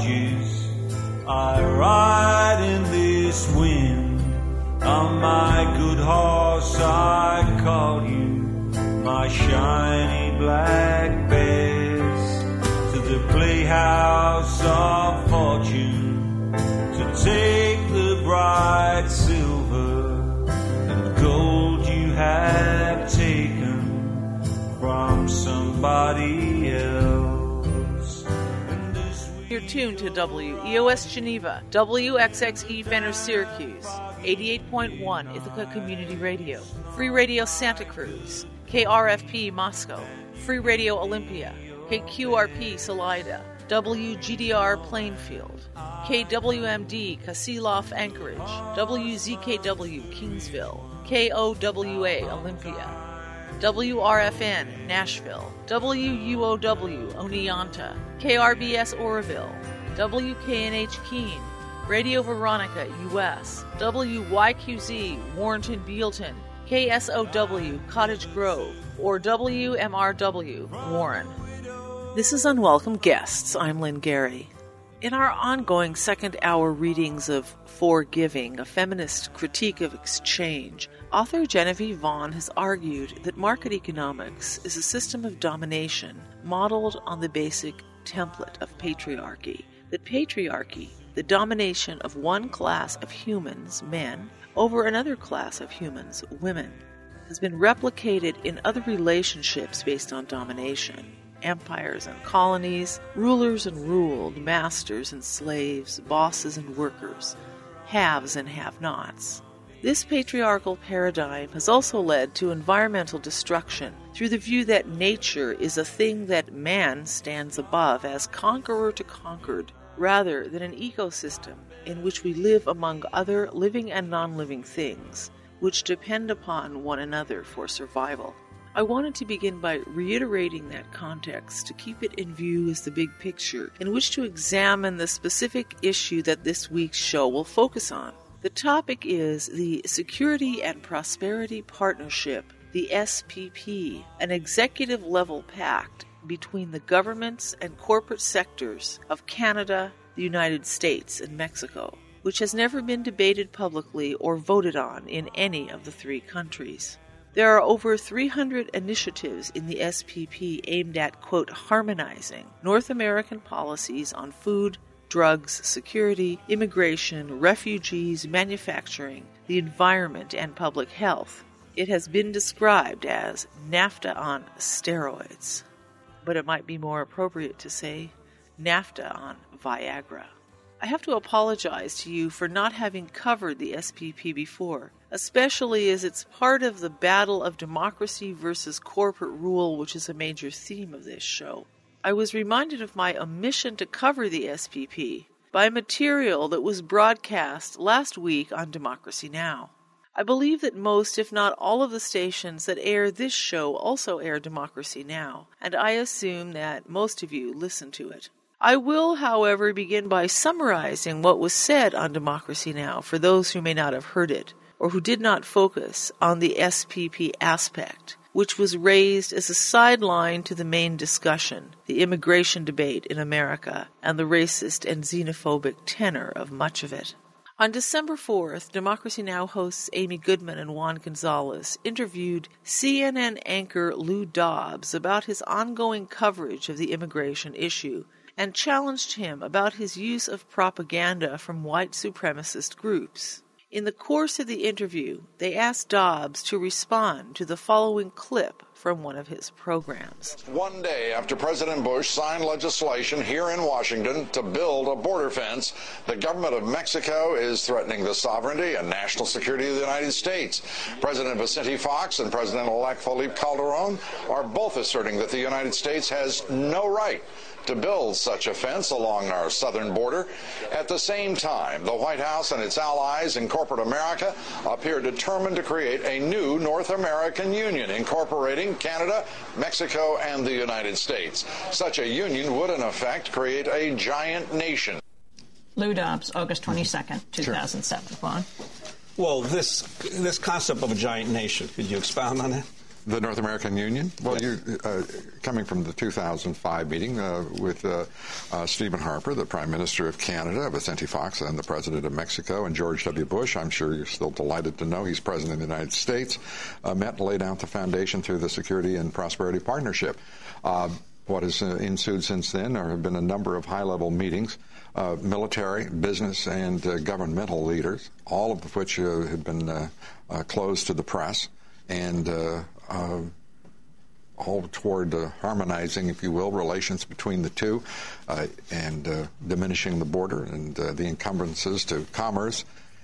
torches. I ride in this wind. On my good horse I call you, my shiny black bears, to the playhouse of fortune, to take the bright silver and gold you have taken from somebody else. You're tuned to WEOS Geneva, WXXE Fenner Syracuse, 88.1 Ithaca Community Radio, Free Radio Santa Cruz, KRFP Moscow, Free Radio Olympia, KQRP Salida, WGDR Plainfield, KWMD Kasilof Anchorage, WZKW Kingsville, KOWA Olympia, WRFN Nashville, WUOW Oneonta, KRBS Oroville, WKNH Keene, Radio Veronica US, WYQZ Warrenton Bealton, KSOW Cottage Grove, or WMRW Warren. This is Unwelcome Guests. I'm Lynn Gary. In our ongoing second-hour readings of Forgiving, a feminist critique of exchange, author Genevieve Vaughn has argued that market economics is a system of domination modeled on the basic template of patriarchy. That patriarchy, the domination of one class of humans, men, over another class of humans, women, has been replicated in other relationships based on domination. Empires and colonies, rulers and ruled, masters and slaves, bosses and workers, haves and have-nots. This patriarchal paradigm has also led to environmental destruction through the view that nature is a thing that man stands above as conqueror to conquered, rather than an ecosystem in which we live among other living and non-living things, which depend upon one another for survival. I wanted to begin by reiterating that context to keep it in view as the big picture in which to examine the specific issue that this week's show will focus on. The topic is the Security and Prosperity Partnership, the SPP, an executive-level pact between the governments and corporate sectors of Canada, the United States, and Mexico, which has never been debated publicly or voted on in any of the three countries. There are over 300 initiatives in the SPP aimed at, quote, harmonizing North American policies on food, drugs, security, immigration, refugees, manufacturing, the environment, and public health. It has been described as NAFTA on steroids, but it might be more appropriate to say NAFTA on Viagra. I have to apologize to you for not having covered the SPP before, especially as it's part of the battle of democracy versus corporate rule, which is a major theme of this show. I was reminded of my omission to cover the SPP by material that was broadcast last week on Democracy Now! I believe that most, if not all, of the stations that air this show also air Democracy Now!, and I assume that most of you listen to it. I will, however, begin by summarizing what was said on Democracy Now! For those who may not have heard it, or who did not focus on the SPP aspect, which was raised as a sideline to the main discussion, the immigration debate in America, and the racist and xenophobic tenor of much of it. On December 4th, Democracy Now! Hosts Amy Goodman and Juan Gonzalez interviewed CNN anchor Lou Dobbs about his ongoing coverage of the immigration issue, and challenged him about his use of propaganda from white supremacist groups. In the course of the interview, they asked Dobbs to respond to the following clip from one of his programs. One day after President Bush signed legislation here in Washington to build a border fence, the government of Mexico is threatening the sovereignty and national security of the United States. President Vicente Fox and President-elect Felipe Calderon are both asserting that the United States has no right to build such a fence along our southern border. At the same time, the White House and its allies in corporate America appear determined to create a new North American Union incorporating Canada, Mexico, and the United States. Such a union would, in effect, create a giant nation. Lou Dobbs, August 22nd, 2007. Sure. Well, this concept of a giant nation, could you expound on that? The North American Union? Well, you coming from the 2005 meeting with Stephen Harper, the Prime Minister of Canada, Vicente Fox, and the President of Mexico, and George W. Bush, I'm sure you're still delighted to know he's President of the United States, met and laid out the foundation through the Security and Prosperity Partnership. What has ensued since then have been a number of high-level meetings, military, business, and governmental leaders, all of which have been closed to the press, and all toward harmonizing, if you will, relations between the two and diminishing the border and the encumbrances to commerce,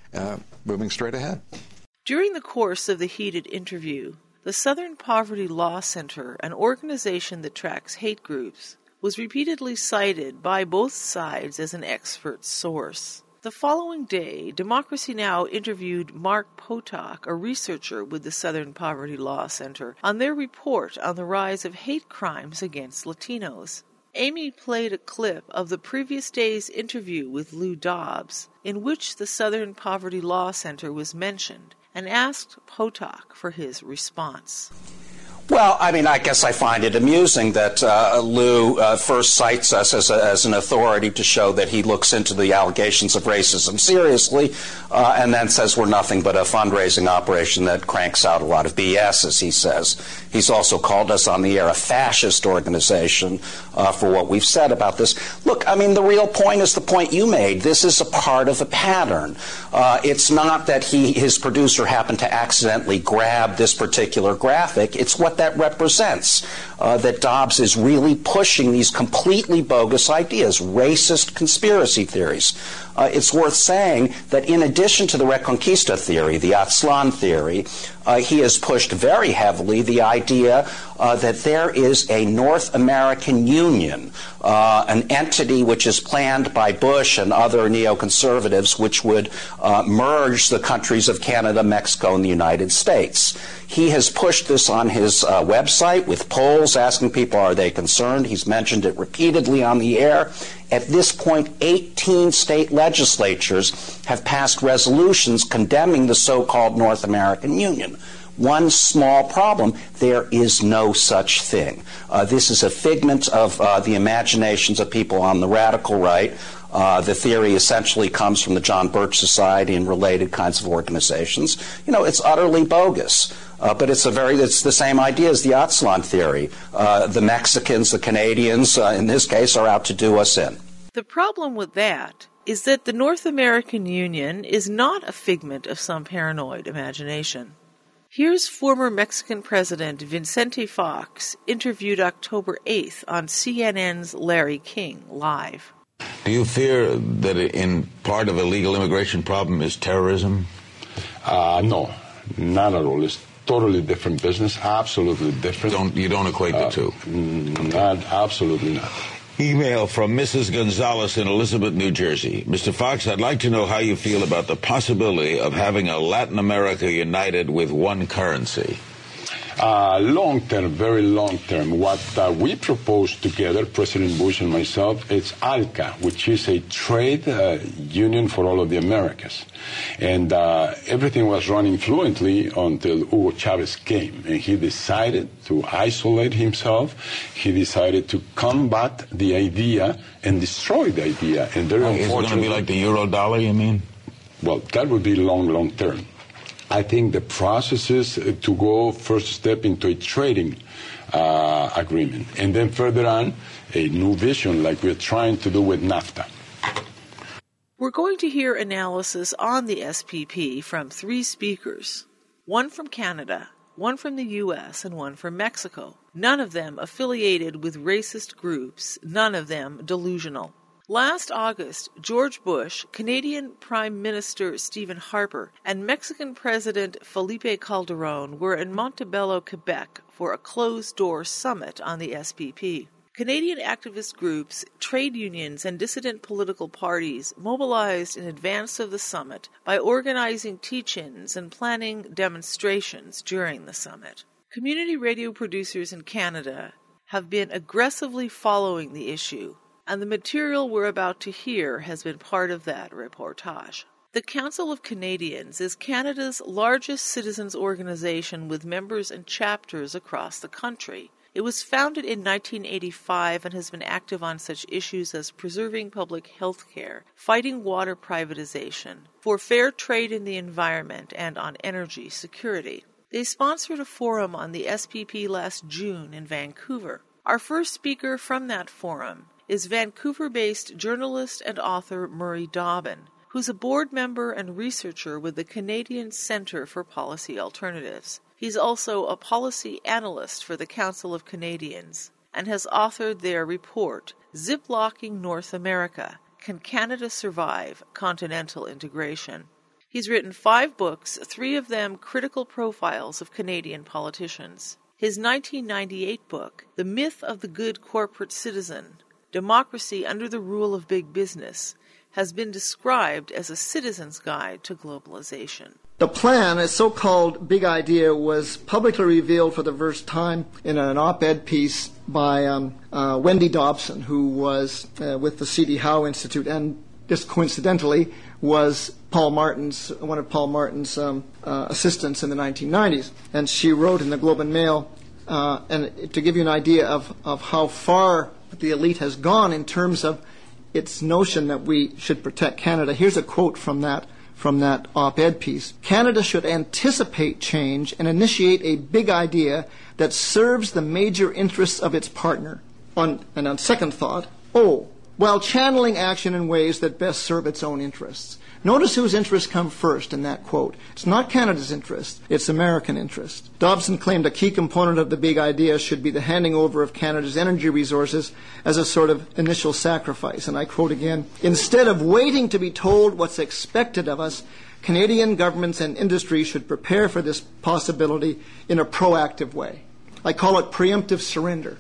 moving straight ahead. During the course of the heated interview, the Southern Poverty Law Center, an organization that tracks hate groups, was repeatedly cited by both sides as an expert source. The following day, Democracy Now! Interviewed Mark Potok, a researcher with the Southern Poverty Law Center, on their report on the rise of hate crimes against Latinos. Amy played a clip of the previous day's interview with Lou Dobbs, in which the Southern Poverty Law Center was mentioned, and asked Potok for his response. Well, I mean, I guess I find it amusing that Lou first cites us as an authority to show that he looks into the allegations of racism seriously, and then says we're nothing but a fundraising operation that cranks out a lot of BS, as he says. He's also called us on the air a fascist organization for what we've said about this. Look, I mean, the real point is the point you made. This is a part of a pattern. It's not that his producer happened to accidentally grab this particular graphic. It's what that represents, that Dobbs is really pushing these completely bogus ideas, racist conspiracy theories. It's worth saying that in addition to the Reconquista theory, the Aztlán theory, he has pushed very heavily the idea that there is a North American Union, an entity which is planned by Bush and other neoconservatives, which would merge the countries of Canada, Mexico, and the United States. He has pushed this on his website with polls asking people, are they concerned? He's mentioned it repeatedly on the air. At this point, 18 state legislatures have passed resolutions condemning the so-called North American Union. One small problem, there is no such thing. This is a figment of the imaginations of people on the radical right. The theory essentially comes from the John Birch Society and related kinds of organizations. You know, it's utterly bogus. But it's the same idea as the Aztlán theory. The Mexicans, the Canadians, in this case, are out to do us in. The problem with that is that the North American Union is not a figment of some paranoid imagination. Here's former Mexican President Vicente Fox, interviewed October 8th on CNN's Larry King Live. Do you fear that in part of the illegal immigration problem is terrorism? No, not at all. It's totally different business, absolutely different. You don't equate the two? Absolutely not. Email from Mrs. Gonzalez in Elizabeth, New Jersey. Mr. Fox, I'd like to know how you feel about the possibility of having a Latin America united with one currency. Long term, very long term. What we proposed together, President Bush and myself, is ALCA, which is a trade union for all of the Americas. And everything was running fluently until Hugo Chavez came. And he decided to isolate himself. He decided to combat the idea and destroy the idea. And very unfortunately, is it going to be like the euro dollar, you mean? Well, that would be long term. I think the process is to go first step into a trading agreement, and then further on, a new vision like we're trying to do with NAFTA. We're going to hear analysis on the SPP from three speakers, one from Canada, one from the U.S., and one from Mexico. None of them affiliated with racist groups, none of them delusional. Last August, George Bush, Canadian Prime Minister Stephen Harper, and Mexican President Felipe Calderón were in Montebello, Quebec, for a closed-door summit on the SPP. Canadian activist groups, trade unions, and dissident political parties mobilized in advance of the summit by organizing teach-ins and planning demonstrations during the summit. Community radio producers in Canada have been aggressively following the issue, and the material we're about to hear has been part of that reportage. The Council of Canadians is Canada's largest citizens' organization with members and chapters across the country. It was founded in 1985 and has been active on such issues as preserving public health care, fighting water privatization, for fair trade in the environment, and on energy security. They sponsored a forum on the SPP last June in Vancouver. Our first speaker from that forum is Vancouver-based journalist and author Murray Dobbin, who's a board member and researcher with the Canadian Centre for Policy Alternatives. He's also a policy analyst for the Council of Canadians and has authored their report, Ziplocking North America, Can Canada Survive Continental Integration? He's written 5 books, 3 of them critical profiles of Canadian politicians. His 1998 book, The Myth of the Good Corporate Citizen, Democracy Under the Rule of Big Business, has been described as a citizen's guide to globalization. The plan, a so-called big idea, was publicly revealed for the first time in an op-ed piece by Wendy Dobson, who was with the C.D. Howe Institute, and just coincidentally was one of Paul Martin's assistants in the 1990s. And she wrote in the Globe and Mail, and to give you an idea of how far the elite has gone in terms of its notion that we should protect Canada. Here's a quote from that op-ed piece. Canada should anticipate change and initiate a big idea that serves the major interests of its partner. On second thought, while channeling action in ways that best serve its own interests. Notice whose interests come first in that quote. It's not Canada's interest, it's American interest. Dobson claimed a key component of the big idea should be the handing over of Canada's energy resources as a sort of initial sacrifice. And I quote again, instead of waiting to be told what's expected of us, Canadian governments and industry should prepare for this possibility in a proactive way. I call it preemptive surrender.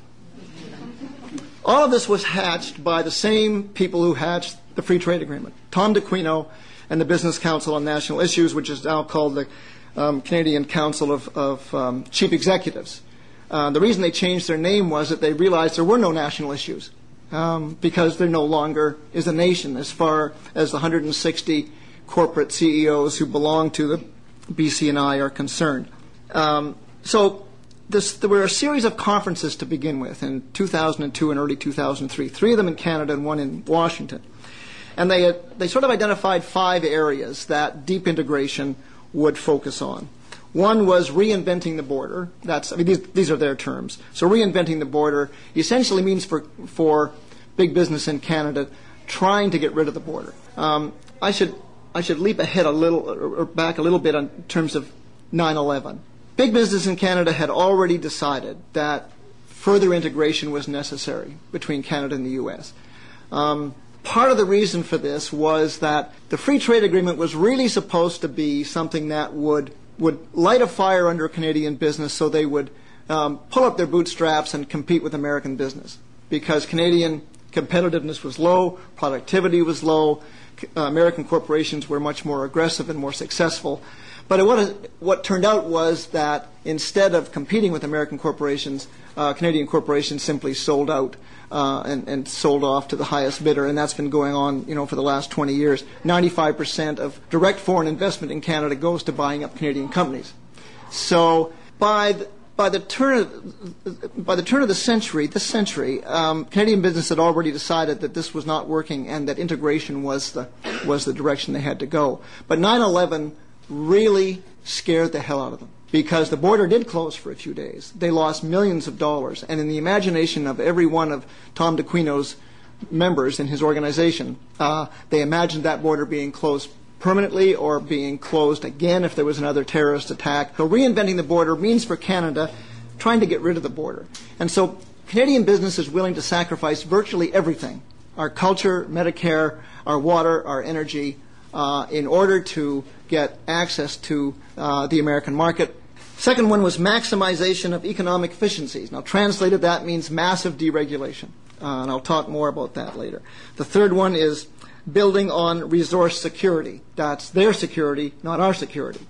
All of this was hatched by the same people who hatched the Free Trade Agreement. Tom D'Aquino and the Business Council on National Issues, which is now called the Canadian Council of Chief Executives. The reason they changed their name was that they realized there were no national issues because there no longer is a nation as far as the 160 corporate CEOs who belong to the BC&I are concerned. There were a series of conferences to begin with in 2002 and early 2003, 3 of them in Canada and 1 in Washington. And they sort of identified 5 areas that deep integration would focus on. One was reinventing the border. These are their terms. So reinventing the border essentially means for big business in Canada trying to get rid of the border. I should leap ahead a little or back a little bit in terms of 9/11. Big business in Canada had already decided that further integration was necessary between Canada and the U.S. Part of the reason for this was that the Free Trade Agreement was really supposed to be something that would light a fire under Canadian business so they would pull up their bootstraps and compete with American business. Because Canadian competitiveness was low, productivity was low, American corporations were much more aggressive and more successful. But what turned out was that instead of competing with American corporations, Canadian corporations simply sold out and sold off to the highest bidder, and that's been going on, for the last 20 years. 95% of direct foreign investment in Canada goes to buying up Canadian companies. So by the turn of this century, Canadian business had already decided that this was not working and that integration was the direction they had to go. But 9/11 really scared the hell out of them because the border did close for a few days. They lost millions of dollars, and in the imagination of every one of Tom D'Aquino's members in his organization, they imagined that border being closed permanently or being closed again if there was another terrorist attack. So reinventing the border means for Canada trying to get rid of the border. And so Canadian business is willing to sacrifice virtually everything, our culture, Medicare, our water, our energy, in order to get access to the American market. Second one was maximization of economic efficiencies. Now, translated, that means massive deregulation, and I'll talk more about that later. The third one is building on resource security. That's their security, not our security.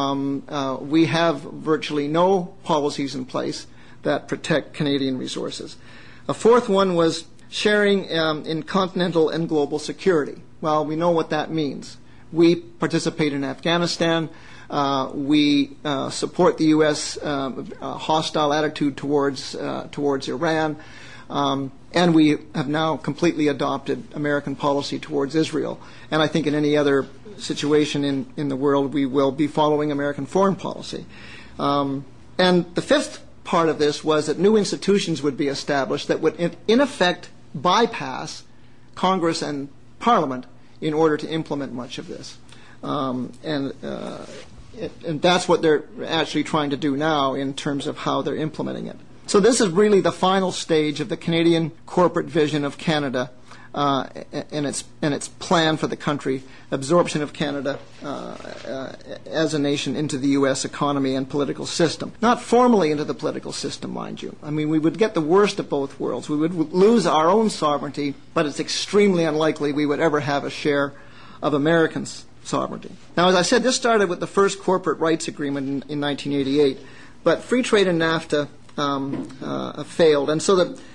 We have virtually no policies in place that protect Canadian resources. A fourth one was sharing in continental and global security. Well, we know what that means. We participate in Afghanistan. We support the U.S. Hostile attitude towards Iran. And we have now completely adopted American policy towards Israel. And I think in any other situation in the world, we will be following American foreign policy. And the fifth part of this was that new institutions would be established that would, in effect, bypass Congress and Parliament in order to implement much of this. And that's what they're actually trying to do now in terms of how they're implementing it. So this is really the final stage of the Canadian corporate vision of Canada and its plan for the country, absorption of Canada as a nation into the U.S. economy and political system. Not formally into the political system, mind you. I mean, we would get the worst of both worlds. We would lose our own sovereignty, but it's extremely unlikely we would ever have a share of Americans' sovereignty. Now, as I said, this started with the first corporate rights agreement in 1988, but free trade and NAFTA failed, and so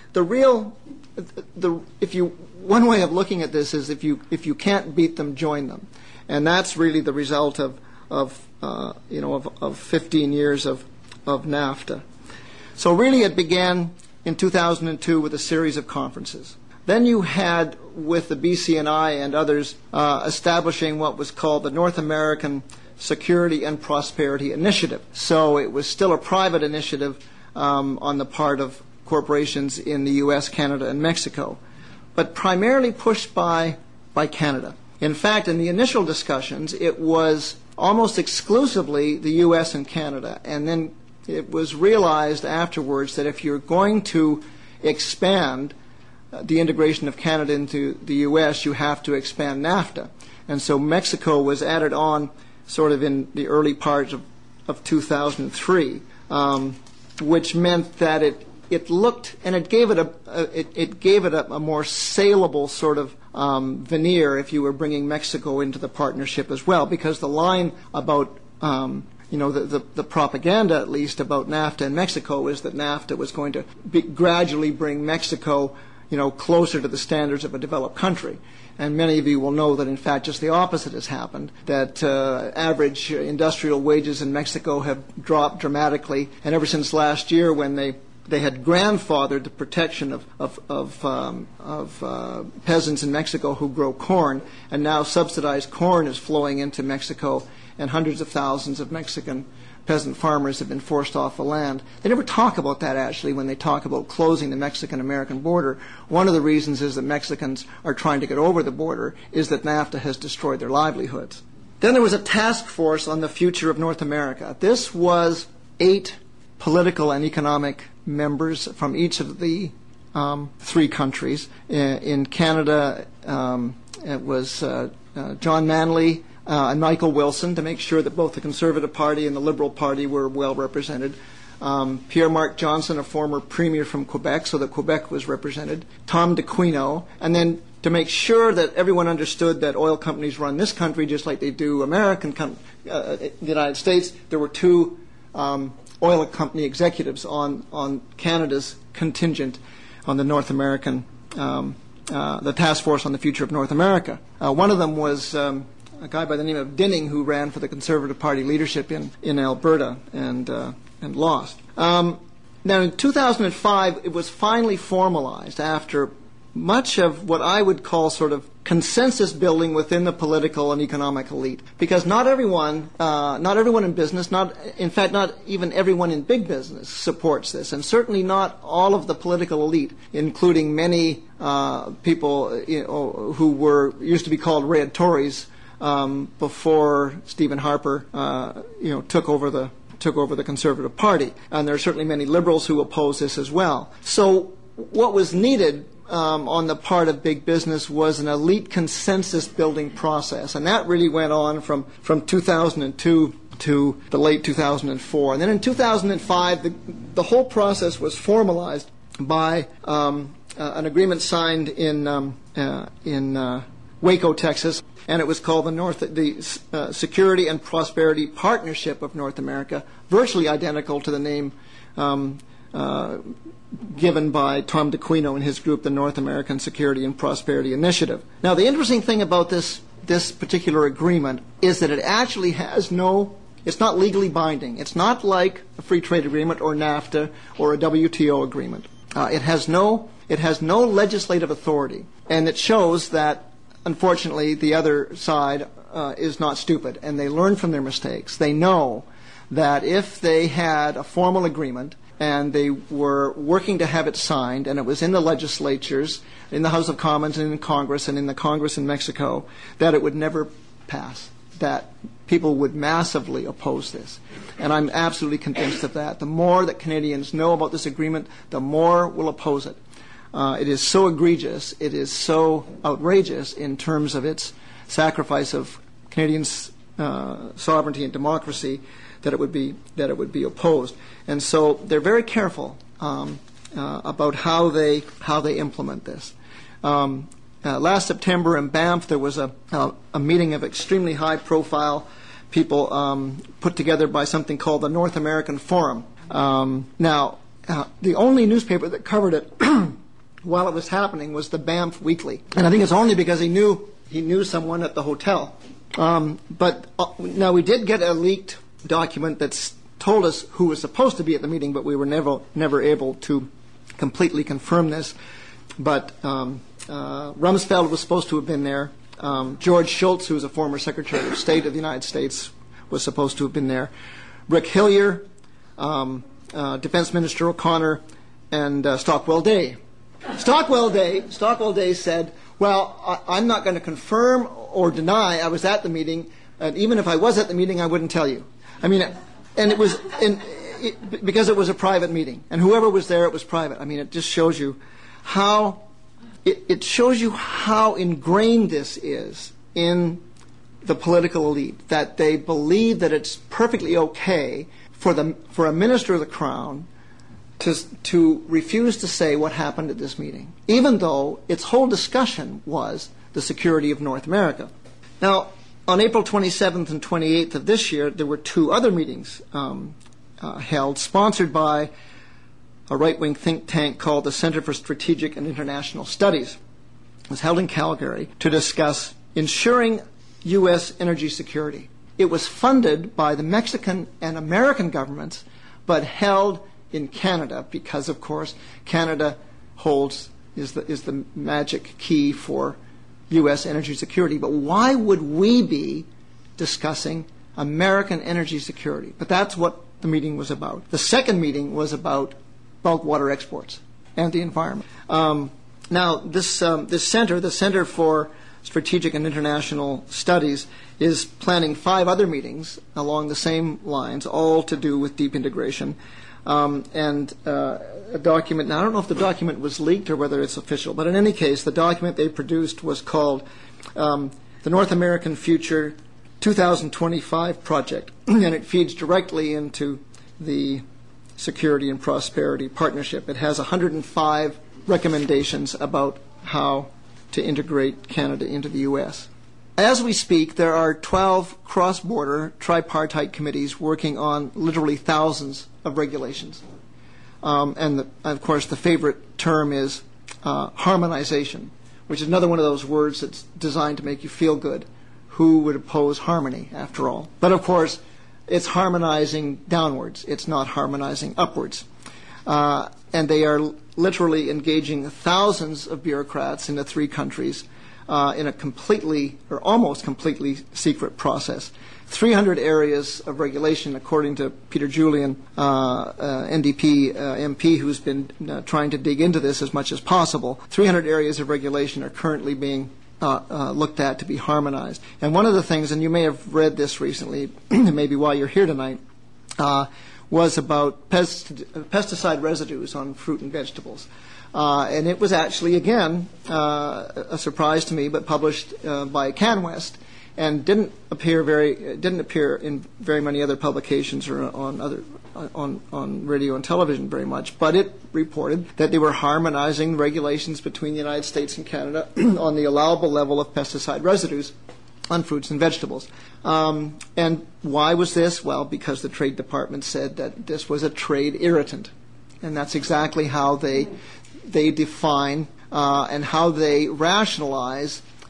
one way of looking at this is if you can't beat them, join them, and that's really the result of 15 years of NAFTA. So really, it began in 2002 with a series of conferences. Then you had, with the BCNI and others, establishing what was called the North American Security and Prosperity Initiative. So it was still a private initiative on the part of corporations in the U.S., Canada, and Mexico, but primarily pushed by Canada. In fact, in the initial discussions, it was almost exclusively the U.S. and Canada, and then it was realized afterwards that if you're going to expand the integration of Canada into the U.S., you have to expand NAFTA. And so Mexico was added on sort of in the early part of 2003. Which meant that it looked, and it gave it a more saleable sort of veneer if you were bringing Mexico into the partnership as well, because the line about the propaganda, at least, about NAFTA and Mexico is that NAFTA was going to gradually bring Mexico closer to the standards of a developed country. And many of you will know that, in fact, just the opposite has happened, that average industrial wages in Mexico have dropped dramatically. And ever since last year, when they had grandfathered the protection of peasants in Mexico who grow corn, and now subsidized corn is flowing into Mexico, and hundreds of thousands of Mexican peasant farmers have been forced off the land. They never talk about that, actually, when they talk about closing the Mexican-American border. One of the reasons is that Mexicans are trying to get over the border is that NAFTA has destroyed their livelihoods. Then there was a task force on the future of North America. This was 8 political and economic members from each of the 3 countries. In Canada, it was John Manley, and Michael Wilson, to make sure that both the Conservative Party and the Liberal Party were well represented. Pierre-Marc Johnson, a former premier from Quebec, so that Quebec was represented. Tom DeQuino, and then to make sure that everyone understood that oil companies run this country just like they do the United States, there were 2 oil company executives on Canada's contingent on the North American, the task force on the future of North America. One of them was a guy by the name of Dinning, who ran for the Conservative Party leadership in Alberta and lost. Now, in 2005, it was finally formalized after much of what I would call sort of consensus building within the political and economic elite, because not everyone in business, not even everyone in big business supports this, and certainly not all of the political elite, including many people who used to be called Red Tories. Before Stephen Harper, took over the Conservative Party, and there are certainly many liberals who oppose this as well. So, what was needed on the part of big business was an elite consensus-building process, and that really went on from 2002 to the late 2004. And then in 2005, the whole process was formalized by an agreement signed in Waco, Texas, and it was called the Security and Prosperity Partnership of North America, virtually identical to the name given by Tom DeQuino and his group, the North American Security and Prosperity Initiative. Now, the interesting thing about this this particular agreement is that it actually has it's not legally binding. It's not like a free trade agreement or NAFTA or a WTO agreement. It has no legislative authority, and it shows that, unfortunately, the other side is not stupid, and they learn from their mistakes. They know that if they had a formal agreement and they were working to have it signed, and it was in the legislatures, in the House of Commons and in Congress and in the Congress in Mexico, that it would never pass, that people would massively oppose this. And I'm absolutely convinced of that. The more that Canadians know about this agreement, the more will oppose it. It is so egregious, it is so outrageous in terms of its sacrifice of Canadians' sovereignty and democracy that it would be opposed. And so they're very careful about how they implement this. Last September in Banff, there was a meeting of extremely high-profile people put together by something called the North American Forum. Now, the only newspaper that covered it while it was happening was the Banff Weekly, and I think it's only because he knew someone at the hotel. But now we did get a leaked document that's told us who was supposed to be at the meeting, but we were never able to completely confirm this. But Rumsfeld was supposed to have been there. George Shultz, who was a former Secretary of State of the United States, was supposed to have been there. Rick Hillier, Defense Minister O'Connor, and Stockwell Day. Stockwell Day said, well, I'm not going to confirm or deny I was at the meeting, and even if I was at the meeting, I wouldn't tell you. I mean, and it was because it was a private meeting, and whoever was there, it was private. I mean, it just shows you how it shows you how ingrained this is in the political elite, that they believe that it's perfectly okay for a minister of the Crown to refuse to say what happened at this meeting, even though its whole discussion was the security of North America. Now, on April 27th and 28th of this year, there were two other meetings held, sponsored by a right-wing think tank called the Center for Strategic and International Studies. It was held in Calgary to discuss ensuring U.S. energy security. It was funded by the Mexican and American governments, but held in Canada because, of course, Canada is the magic key for U.S. energy security. But why would we be discussing American energy security? But that's what the meeting was about. The second meeting was about bulk water exports and the environment. Now, this center, the Center for Strategic and International Studies, is planning 5 other meetings along the same lines, all to do with deep integration. And a document, now I don't know if the document was leaked or whether it's official, but in any case, the document they produced was called the North American Future 2025 Project, and it feeds directly into the Security and Prosperity Partnership. It has 105 recommendations about how to integrate Canada into the U.S. As we speak, there are 12 cross-border tripartite committees working on literally thousands of regulations. And of course, the favorite term is harmonization, which is another one of those words that's designed to make you feel good. Who would oppose harmony, after all? But of course, it's harmonizing downwards. It's not harmonizing upwards. And they are literally engaging thousands of bureaucrats in the 3 countries in a completely or almost completely secret process. 300 areas of regulation, according to Peter Julian, NDP MP, who's been trying to dig into this as much as possible. 300 areas of regulation are currently being looked at to be harmonized. And one of the things, and you may have read this recently, maybe while you're here tonight, was about pesticide residues on fruit and vegetables. And it was actually, again, a surprise to me, but published by CanWest, and didn't appear in very many other publications or on radio and television very much. But it reported that they were harmonizing regulations between the United States and Canada on the allowable level of pesticide residues on fruits and vegetables. And why was this? Well, because the Trade Department said that this was a trade irritant, and that's exactly how they define and how they rationalize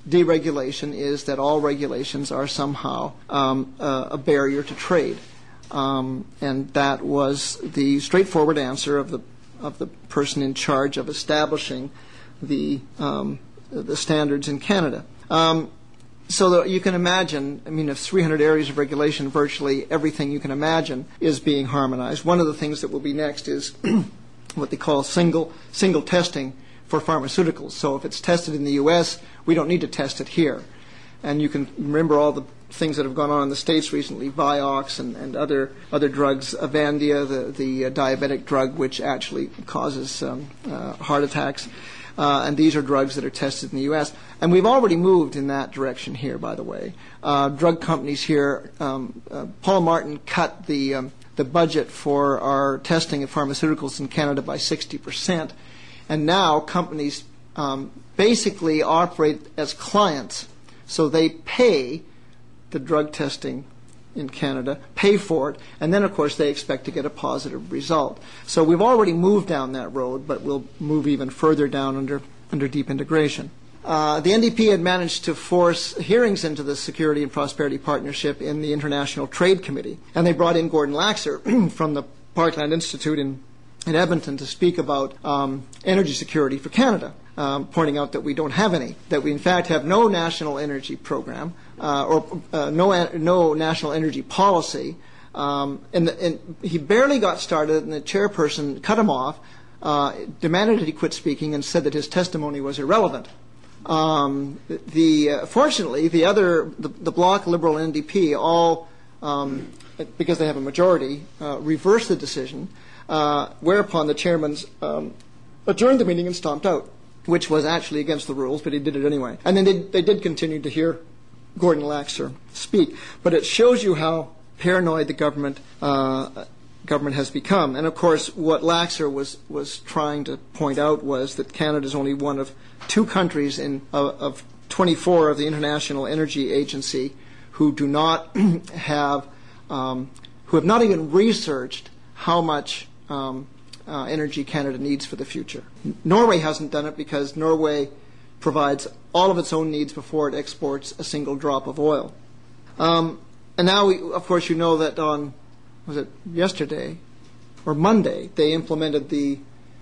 deregulation is that all regulations are somehow a barrier to trade. And that was the straightforward answer of the person in charge of establishing the standards in Canada. So that you can imagine, of 300 areas of regulation, virtually everything you can imagine is being harmonized. One of the things that will be next is what they call single testing for pharmaceuticals. So if it's tested in the U.S., we don't need to test it here. And you can remember all the things that have gone on in the States recently, Vioxx and other drugs, Avandia, the diabetic drug, which actually causes heart attacks. And these are drugs that are tested in the U.S. And we've already moved in that direction here, by the way. Drug companies here, Paul Martin cut the budget for our testing of pharmaceuticals in Canada by 60%. And now companies basically operate as clients. So they pay the drug testing in Canada, pay for it, and then, of course, they expect to get a positive result. So we've already moved down that road, but we'll move even further down under deep integration. The NDP had managed to force hearings into the Security and Prosperity Partnership in the International Trade Committee, and they brought in Gordon Laxer from the Parkland Institute in Edmonton to speak about energy security for Canada, pointing out that we don't have any, that we in fact have no national energy program or no national energy policy. And he barely got started, and the chairperson cut him off, demanded that he quit speaking, and said that his testimony was irrelevant. Fortunately, the Bloc, Liberal, and NDP all, because they have a majority, reversed the decision. Whereupon the chairman adjourned the meeting and stomped out, which was actually against the rules, but he did it anyway. And then they did continue to hear Gordon Laxer speak. But it shows you how paranoid the government has become. And of course, what Laxer was trying to point out was that Canada is only one of 2 countries of 24 of the International Energy Agency who do not have who have not even researched how much energy Canada needs for the future. Norway hasn't done it because Norway provides all of its own needs before it exports a single drop of oil. And now, of course, you know that on, was it yesterday or Monday, they implemented the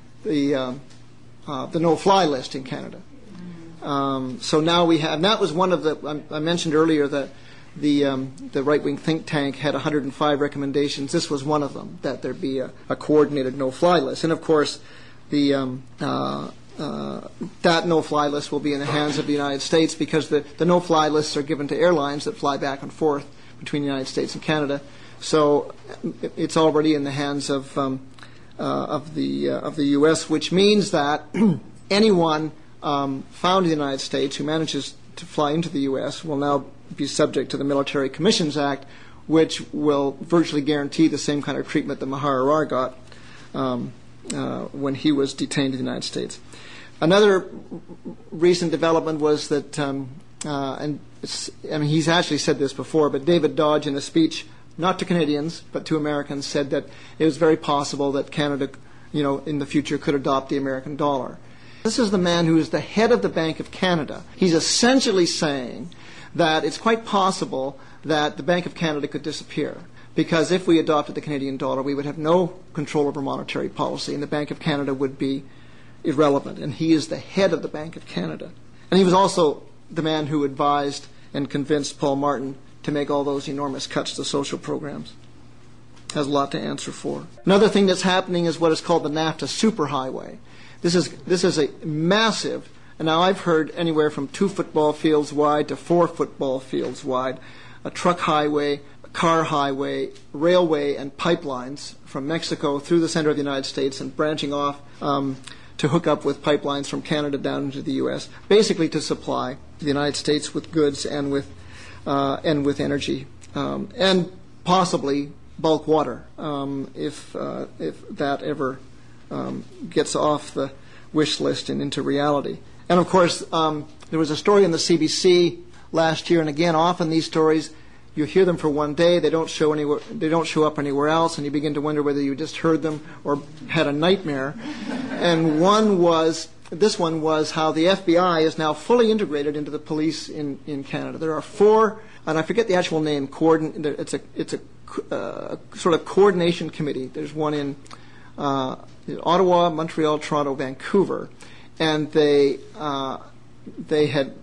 no-fly list in Canada. So now we have, and that was one of the, I mentioned earlier that the right-wing think tank had 105 recommendations. This was one of them, that there be a coordinated no-fly list. And of course, that no-fly list will be in the hands of the United States, because the no-fly lists are given to airlines that fly back and forth between the United States and Canada. So it's already in the hands of the U.S., which means that anyone found in the United States who manages to fly into the U.S. will now be subject to the Military Commissions Act, which will virtually guarantee the same kind of treatment that Maher Arar got when he was detained in the United States. Another recent development was that, he's actually said this before, but David Dodge, in a speech not to Canadians but to Americans, said that it was very possible that Canada, in the future could adopt the American dollar. This is the man who is the head of the Bank of Canada. He's essentially saying that it's quite possible that the Bank of Canada could disappear, because if we adopted the Canadian dollar, we would have no control over monetary policy, and the Bank of Canada would be irrelevant. And he is the head of the Bank of Canada. And he was also the man who advised and convinced Paul Martin to make all those enormous cuts to social programs. Has a lot to answer for. Another thing that's happening is what is called the NAFTA superhighway. This is a massive, and now I've heard anywhere from 2 football fields wide to 4 football fields wide, a truck highway, a car highway, railway, and pipelines from Mexico through the center of the United States and branching off to hook up with pipelines from Canada down into the U.S., basically to supply the United States with goods and with energy, and possibly bulk water, if that ever gets off the wish list and into reality. And of course, there was a story in the CBC last year, and again, often these stories, you hear them for one day, they don't show up anywhere else, and you begin to wonder whether you just heard them or had a nightmare. And one was this one was how the FBI is now fully integrated into the police in Canada. There are 4, and I forget the actual name. It's a sort of coordination committee. There's one in Ottawa, Montreal, Toronto, Vancouver, and they had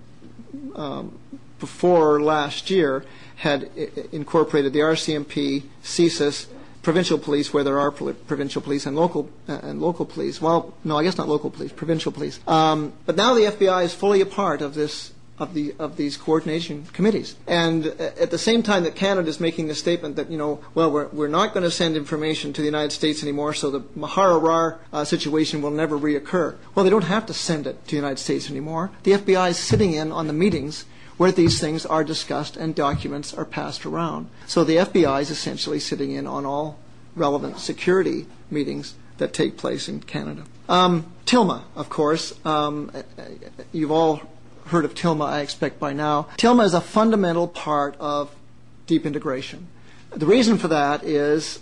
before last year had incorporated the RCMP, CSIS, provincial police, where there are provincial police, and local police. Well, no, I guess not local police, provincial police. But now the FBI is fully a part of this of these coordination committees. And at the same time that Canada is making the statement that, we're not going to send information to the United States anymore, so the Mahara-Rar situation will never reoccur. Well, they don't have to send it to the United States anymore. The FBI is sitting in on the meetings where these things are discussed and documents are passed around. So the FBI is essentially sitting in on all relevant security meetings that take place in Canada. TILMA, of course. You've all heard of TILMA, I expect, by now. TILMA is a fundamental part of deep integration. The reason for that is,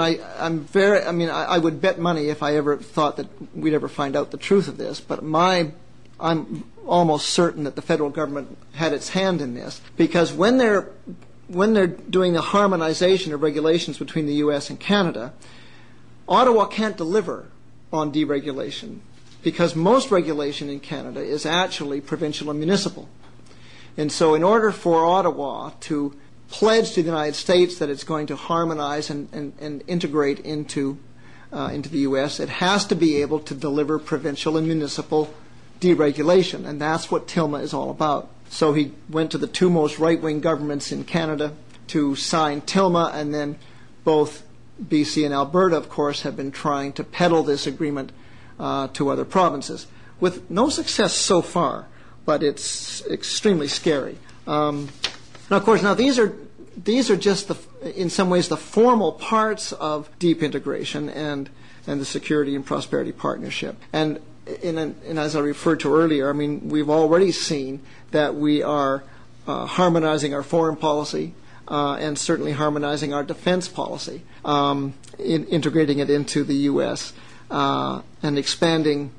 I would bet money if I ever thought that we'd ever find out the truth of this, but I'm almost certain that the federal government had its hand in this, because when they're doing the harmonization of regulations between the U.S. and Canada, Ottawa can't deliver on deregulation, because most regulation in Canada is actually provincial and municipal. And so in order for Ottawa to pledge to the United States that it's going to harmonize and integrate into the U.S., it has to be able to deliver provincial and municipal deregulation, and that's what TILMA is all about. So he went to the 2 most right-wing governments in Canada to sign TILMA, and then both BC and Alberta, of course, have been trying to peddle this agreement to other provinces, with no success so far, but it's extremely scary. Now, of course, these are just in some ways the formal parts of deep integration and the Security and Prosperity Partnership. And as I referred to earlier, we've already seen that we are harmonizing our foreign policy and certainly harmonizing our defense policy, integrating it into the U.S. And expanding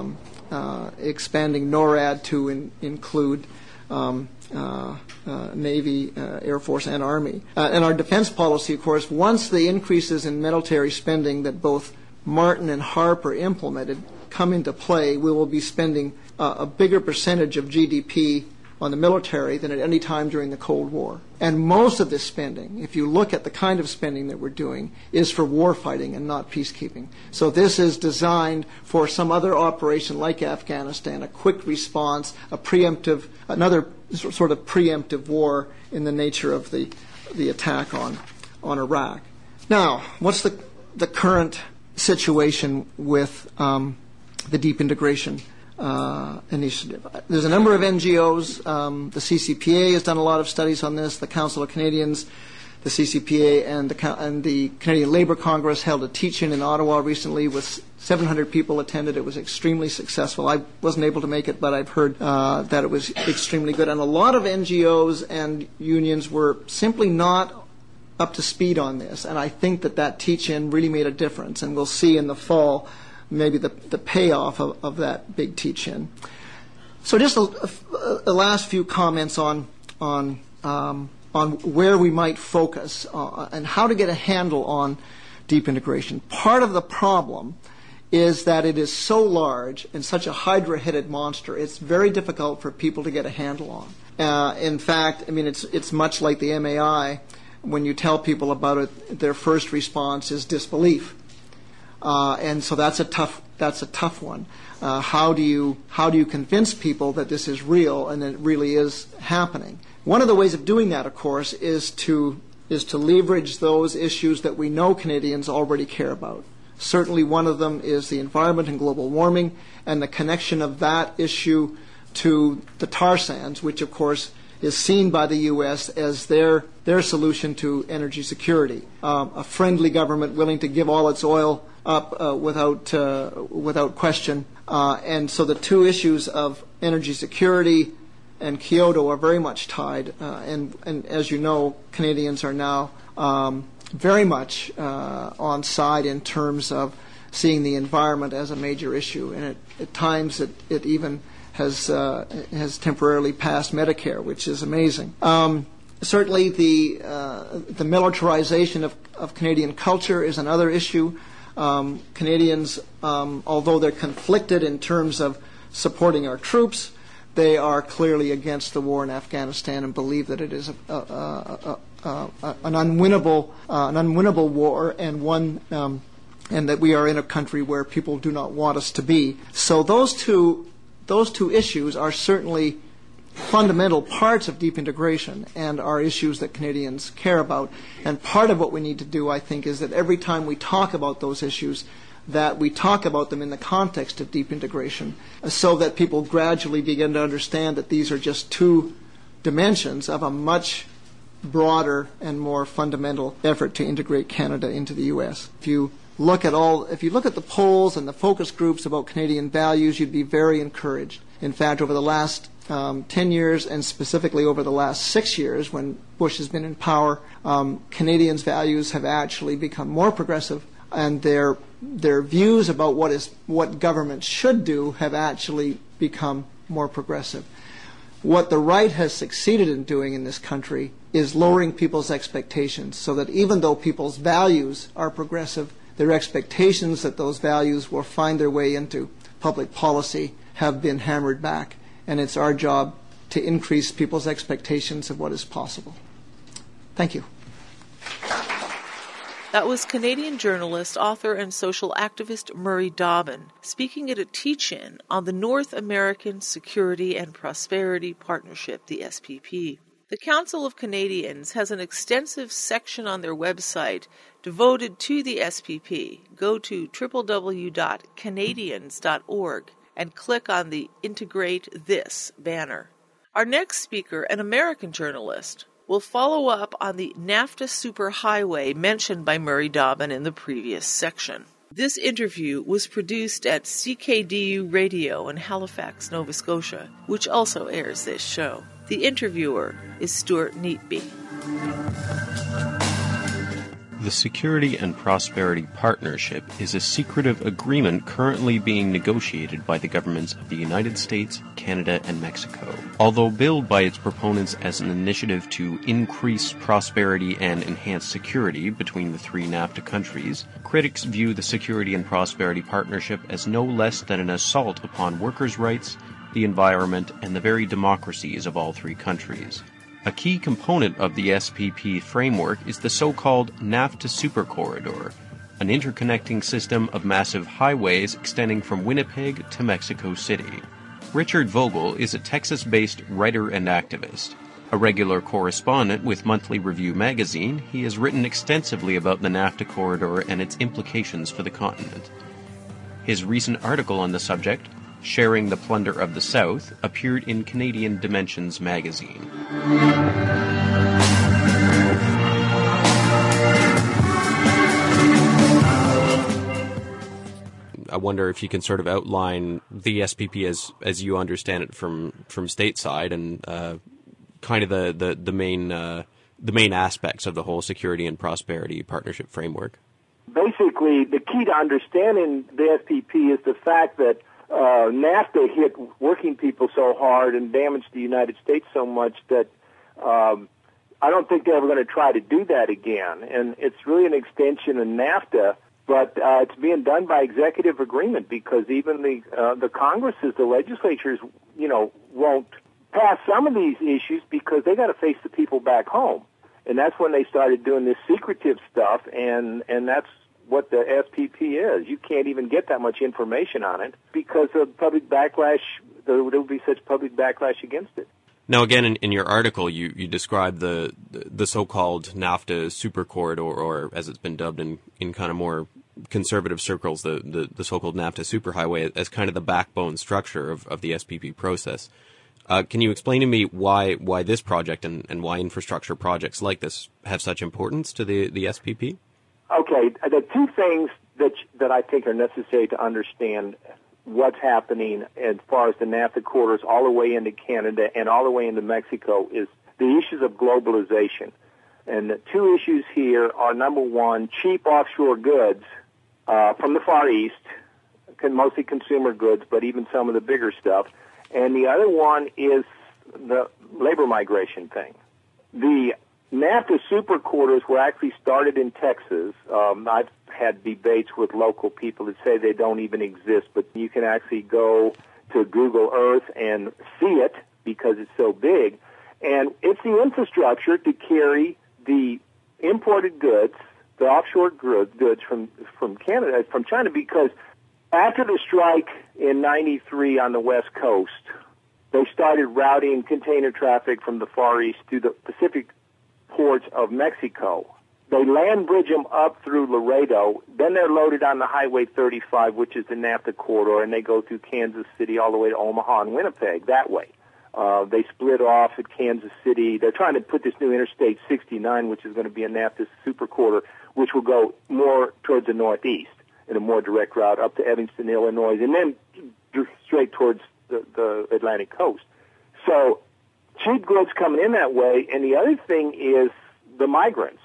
NORAD to include Navy, Air Force, and Army. And our defense policy, of course, once the increases in military spending that both Martin and Harper implemented come into play, we will be spending a bigger percentage of GDP on the military than at any time during the Cold War. And most of this spending, if you look at the kind of spending that we're doing, is for war fighting and not peacekeeping. So this is designed for some other operation like Afghanistan, a quick response, another sort of preemptive war in the nature of the attack on Iraq. Now, what's the current situation with the deep integration initiative? There's a number of NGOs. The CCPA has done a lot of studies on this. The Council of Canadians, the CCPA, and the Canadian Labour Congress held a teach-in in Ottawa recently with 700 people attended. It was extremely successful. I wasn't able to make it, but I've heard that it was extremely good. And a lot of NGOs and unions were simply not up to speed on this. And I think that teach-in really made a difference. And we'll see in the fall maybe the payoff of that big teach-in. So just a last few comments on where we might focus and how to get a handle on deep integration. Part of the problem is that it is so large and such a hydra-headed monster, it's very difficult for people to get a handle on. In fact, it's much like the MAI. When you tell people about it, their first response is disbelief. And so that's a tough one. How do you convince people that this is real and that it really is happening? One of the ways of doing that, of course, is to leverage those issues that we know Canadians already care about. Certainly one of them is the environment and global warming and the connection of that issue to the tar sands, which, of course, is seen by the U.S. as their solution to energy security. A friendly government willing to give all its oil up without question. And so the two issues of energy security and Kyoto are very much tied. And as you know, Canadians are now very much on side in terms of seeing the environment as a major issue, and at times it even has temporarily passed Medicare, which is amazing. Certainly, the militarization of Canadian culture is another issue. Canadians, although they're conflicted in terms of supporting our troops, they are clearly against the war in Afghanistan and believe that it is an unwinnable war, and one, and that we are in a country where people do not want us to be. So those two issues are certainly fundamental parts of deep integration and are issues that Canadians care about. And part of what we need to do, I think, is that every time we talk about those issues, that we talk about them in the context of deep integration, so that people gradually begin to understand that these are just two dimensions of a much broader and more fundamental effort to integrate Canada into the U.S. If you look at the polls and the focus groups about Canadian values, you'd be very encouraged. In fact, over the last 10 years, and specifically over the last 6 years when Bush has been in power, Canadians' values have actually become more progressive, and their views about what government should do have actually become more progressive. What the right has succeeded in doing in this country is lowering people's expectations, so that even though people's values are progressive, their expectations that those values will find their way into public policy have been hammered back. And it's our job to increase people's expectations of what is possible. Thank you. That was Canadian journalist, author, and social activist Murray Dobbin speaking at a teach-in on the North American Security and Prosperity Partnership, the SPP. The Council of Canadians has an extensive section on their website devoted to the SPP. Go to www.canadians.org and click on the Integrate This banner. Our next speaker, an American journalist, will follow up on the NAFTA Superhighway mentioned by Murray Dobbin in the previous section. This interview was produced at CKDU Radio in Halifax, Nova Scotia, which also airs this show. The interviewer is Stuart Neatby. The Security and Prosperity Partnership is a secretive agreement currently being negotiated by the governments of the United States, Canada, and Mexico. Although billed by its proponents as an initiative to increase prosperity and enhance security between the three NAFTA countries, critics view the Security and Prosperity Partnership as no less than an assault upon workers' rights, the environment, and the very democracies of all three countries. A key component of the SPP framework is the so-called NAFTA Supercorridor, an interconnecting system of massive highways extending from Winnipeg to Mexico City. Richard Vogel is a Texas-based writer and activist. A regular correspondent with Monthly Review magazine, he has written extensively about the NAFTA corridor and its implications for the continent. His recent article on the subject, Sharing the Plunder of the South, appeared in Canadian Dimensions magazine. I wonder if you can sort of outline the SPP as you understand it from stateside, and kind of the main aspects of the whole Security and Prosperity Partnership framework. Basically, the key to understanding the SPP is the fact that NAFTA hit working people so hard and damaged the United States so much that I don't think they're ever going to try to do that again. And it's really an extension of NAFTA, but it's being done by executive agreement, because even the Congresses, the legislatures, won't pass some of these issues because they got to face the people back home. And that's when they started doing this secretive stuff, and that's what the SPP is. You can't even get that much information on it because of public backlash. There will be such public backlash against it. Now, again, in your article, you describe the so-called NAFTA Super Corridor, or as it's been dubbed in kind of more conservative circles, the so-called NAFTA Superhighway, as kind of the backbone structure of the SPP process. Can you explain to me why this project and why infrastructure projects like this have such importance to the SPP? Okay, the two things that I think are necessary to understand what's happening as far as the NAFTA corridors all the way into Canada and all the way into Mexico is the issues of globalization. And the two issues here are, number one, cheap offshore goods from the Far East, mostly consumer goods, but even some of the bigger stuff. And the other one is the labor migration thing. The NAFTA super quarters were actually started in Texas. I've had debates with local people that say they don't even exist, but you can actually go to Google Earth and see it because it's so big. And it's the infrastructure to carry the imported goods, the offshore goods from Canada, from China, because after the strike in 93 on the West Coast, they started routing container traffic from the Far East to the Pacific ports of Mexico. They land bridge them up through Laredo. Then they're loaded on the Highway 35, which is the NAFTA corridor, and they go through Kansas City all the way to Omaha and Winnipeg that way. They split off at Kansas City. They're trying to put this new Interstate 69, which is going to be a NAFTA super corridor, which will go more towards the northeast in a more direct route up to Evanston, Illinois, and then straight towards the Atlantic coast. So cheap goods coming in that way. And the other thing is the migrants.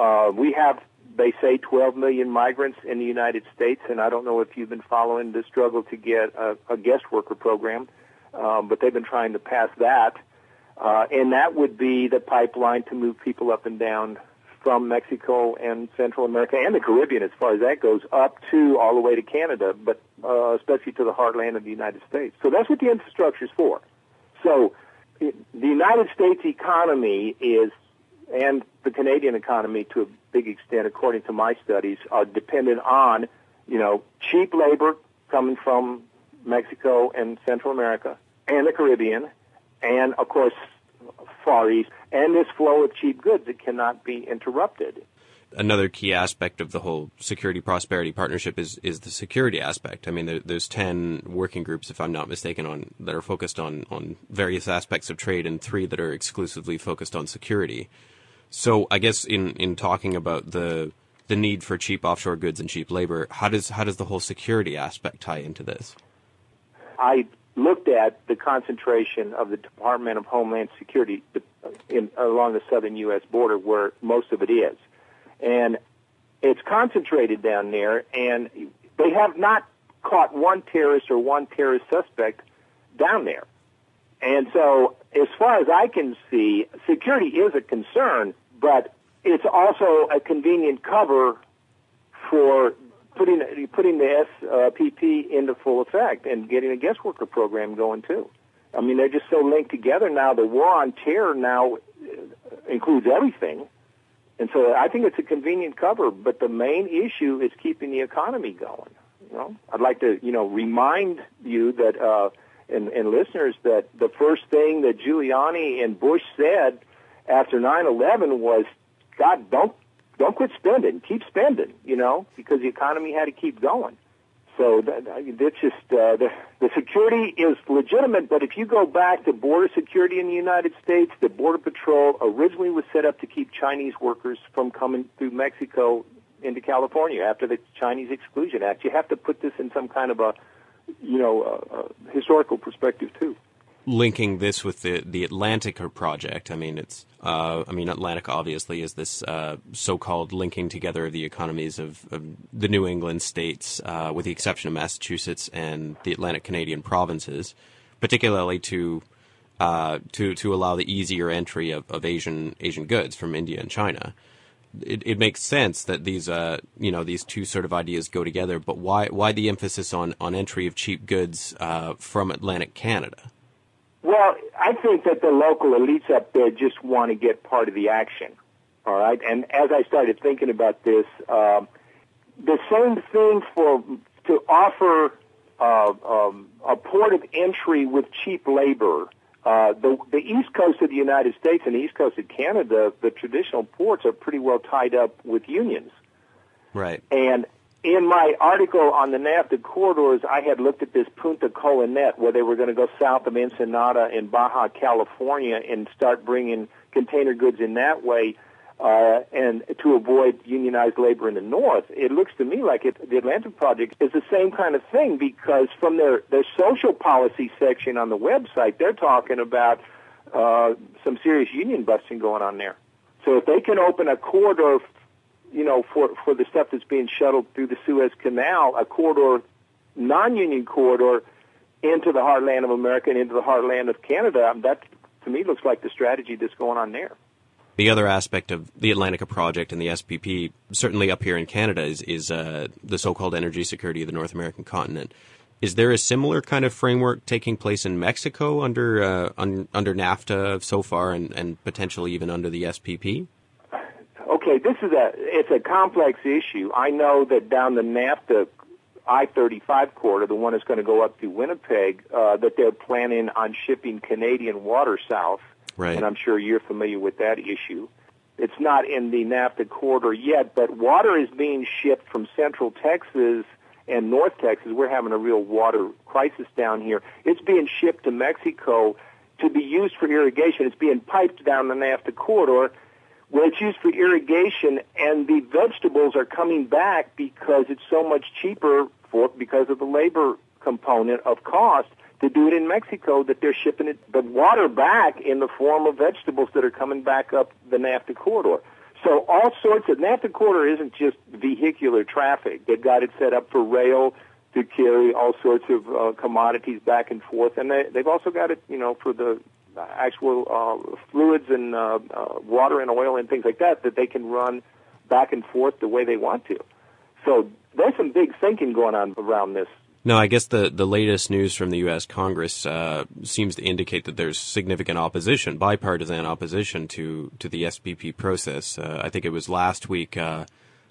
We have, they say, 12 million migrants in the United States, and I don't know if you've been following the struggle to get a guest worker program, but they've been trying to pass that. And that would be the pipeline to move people up and down from Mexico and Central America and the Caribbean, as far as that goes, up to all the way to Canada, but especially to the heartland of the United States. So that's what the infrastructure is for. So the United States economy is, and the Canadian economy to a big extent, according to my studies, are dependent on, cheap labor coming from Mexico and Central America and the Caribbean, and, of course, Far East, and this flow of cheap goods that cannot be interrupted. Another key aspect of the whole Security Prosperity Partnership is the security aspect. I mean, there's 10 working groups, if I'm not mistaken, that are focused on various aspects of trade, and 3 that are exclusively focused on security. So I guess in talking about the need for cheap offshore goods and cheap labor, how does the whole security aspect tie into this? I looked at the concentration of the Department of Homeland Security along the southern U.S. border, where most of it is. And it's concentrated down there, and they have not caught one terrorist or one terrorist suspect down there. And so, as far as I can see, security is a concern, but it's also a convenient cover for putting the SPP into full effect and getting a guest worker program going, too. I mean, they're just so linked together now. The war on terror now includes everything. And so I think it's a convenient cover, but the main issue is keeping the economy going. I'd like to, remind you that, and listeners, that the first thing that Giuliani and Bush said after 9/11 was, God, don't quit spending, keep spending, because the economy had to keep going. So that's just, the security is legitimate, but if you go back to border security in the United States, the Border Patrol originally was set up to keep Chinese workers from coming through Mexico into California after the Chinese Exclusion Act. You have to put this in some kind of a historical perspective, too. Linking this with the Atlantica project, I mean, Atlantica obviously is this so-called linking together of the economies of the New England states, with the exception of Massachusetts and the Atlantic Canadian provinces, particularly to allow the easier entry of Asian goods from India and China. It makes sense that these two sort of ideas go together, but why the emphasis on entry of cheap goods from Atlantic Canada? Well, I think that the local elites up there just want to get part of the action, all right? And as I started thinking about this, the same thing to offer a port of entry with cheap labor. The east coast of the United States and the east coast of Canada, the traditional ports are pretty well tied up with unions. Right. And in my article on the NAFTA corridors, I had looked at this Punta Colonet, where they were going to go south of Ensenada in Baja California and start bringing container goods in that way, and to avoid unionized labor in the north. It looks to me like the Atlantic Project is the same kind of thing, because from their social policy section on the website, they're talking about some serious union busting going on there. So if they can open a corridor for the stuff that's being shuttled through the Suez Canal, a corridor, non-union corridor, into the heartland of America and into the heartland of Canada. That, to me, looks like the strategy that's going on there. The other aspect of the Atlantica project and the SPP, certainly up here in Canada, is the so-called energy security of the North American continent. Is there a similar kind of framework taking place in Mexico under NAFTA so far, and potentially even under the SPP? Okay, it's a complex issue. I know that down the NAFTA I-35 corridor, the one that's going to go up to Winnipeg, that they're planning on shipping Canadian water south. Right. And I'm sure you're familiar with that issue. It's not in the NAFTA corridor yet, but water is being shipped from Central Texas and North Texas. We're having a real water crisis down here. It's being shipped to Mexico to be used for irrigation. It's being piped down the NAFTA corridor where it's used for irrigation, and the vegetables are coming back because it's so much cheaper because of the labor component of cost to do it in Mexico, that they're shipping the water back in the form of vegetables that are coming back up the NAFTA corridor. So all sorts of, NAFTA corridor isn't just vehicular traffic. They've got it set up for rail to carry all sorts of commodities back and forth, and they've also got it, for the actual fluids and water and oil and things like that they can run back and forth the way they want to. So there's some big thinking going on around this. No, I guess the latest news from the U.S. Congress seems to indicate that there's significant opposition, bipartisan opposition to the SPP process. I think it was last week an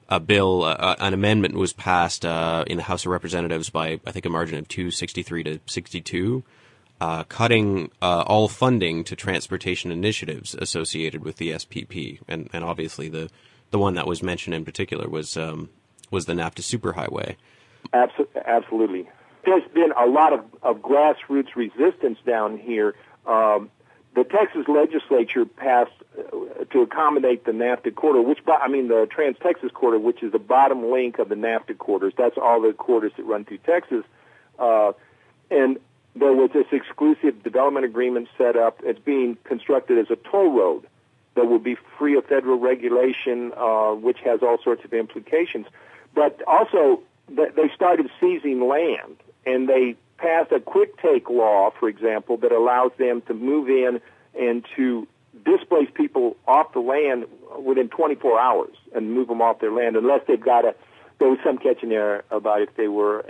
amendment was passed in the House of Representatives by, I think, a margin of 263 to 62, cutting all funding to transportation initiatives associated with the SPP. And obviously the one that was mentioned in particular was the NAFTA superhighway. Absolutely. There's been a lot of grassroots resistance down here. The Texas legislature passed to accommodate the NAFTA corridor, the Trans-Texas corridor, which is the bottom link of the NAFTA corridors. That's all the corridors that run through Texas. And there was this exclusive development agreement set up. It's being constructed as a toll road that will be free of federal regulation, which has all sorts of implications. But also, they started seizing land, and they passed a quick-take law, for example, that allows them to move in and to displace people off the land within 24 hours and move them off their land, unless they've got there was some catch in there about if they were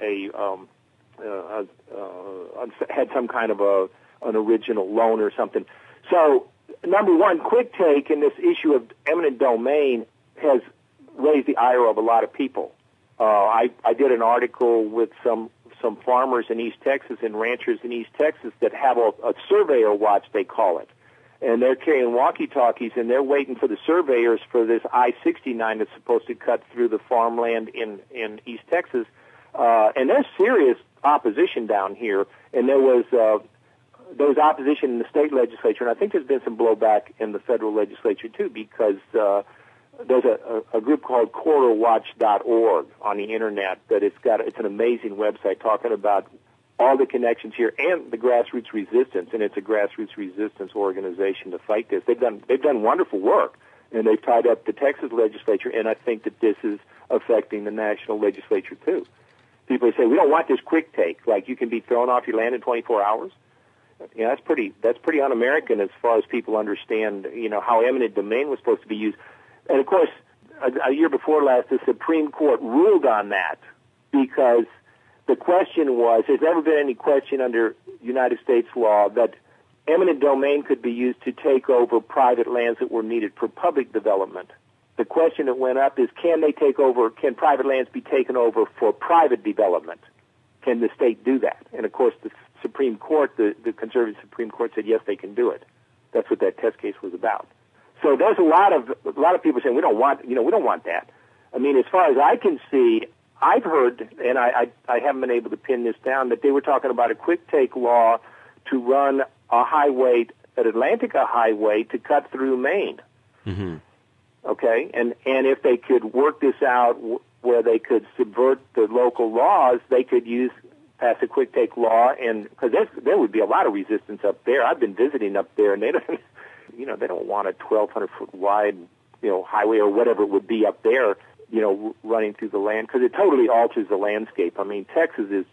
had some kind of an original loan or something. So, number one, quick-take and this issue of eminent domain has raised the ire of a lot of people. I did an article with some farmers in East Texas and ranchers in East Texas that have a surveyor watch, they call it. And they're carrying walkie-talkies, and they're waiting for the surveyors for this I-69 that's supposed to cut through the farmland in East Texas. And there's serious opposition down here. And there was opposition in the state legislature, and I think there's been some blowback in the federal legislature, too, because there's a group called corridorwatch.org on the internet that it's an amazing website talking about all the connections here and the grassroots resistance, and it's a grassroots resistance organization to fight this. They've done wonderful work, and they've tied up the Texas legislature, and I think that this is affecting the national legislature too. People say, we don't want this quick take, like you can be thrown off your land in 24 hours. Yeah, that's pretty un-American as far as people understand, how eminent domain was supposed to be used. And, of course, a year before last, the Supreme Court ruled on that because the question was, has there ever been any question under United States law that eminent domain could be used to take over private lands that were needed for public development? The question that went up is, can private lands be taken over for private development? Can the state do that? And, of course, the Supreme Court, the conservative Supreme Court said, yes, they can do it. That's what that test case was about. So there's a lot of people saying we don't want that. I mean, as far as I can see, I've heard, and I haven't been able to pin this down, that they were talking about a quick take law to run a highway, an Atlantica highway, to cut through Maine. Mm-hmm. Okay, and if they could work this out where they could subvert the local laws, they could pass a quick take law, and because there would be a lot of resistance up there. I've been visiting up there, and they don't want a 1,200-foot wide highway or whatever it would be up there, running through the land, because it totally alters the landscape. I mean, Texas is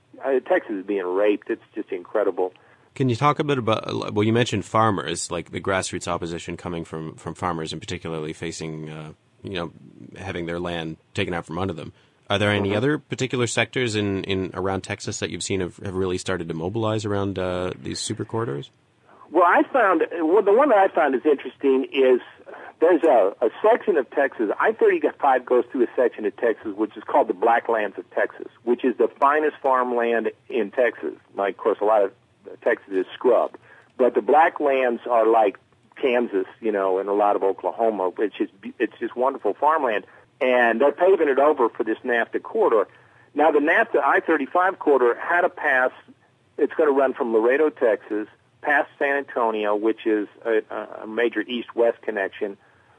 being raped. It's just incredible. Can you talk a bit about, well, you mentioned farmers, like the grassroots opposition coming from farmers and particularly facing, having their land taken out from under them. Are there any other particular sectors in around Texas that you've seen have really started to mobilize around these super corridors? Well, the one that I found is interesting is there's a section of Texas. I-35 goes through a section of Texas which is called the Blacklands of Texas, which is the finest farmland in Texas. Like, of course, a lot of Texas is scrub, but the Blacklands are like Kansas, and a lot of Oklahoma. It's just wonderful farmland, and they're paving it over for this NAFTA corridor. Now, the NAFTA I-35 corridor had a pass. It's going to run from Laredo, Texas, past San Antonio, which is a major east-west connection,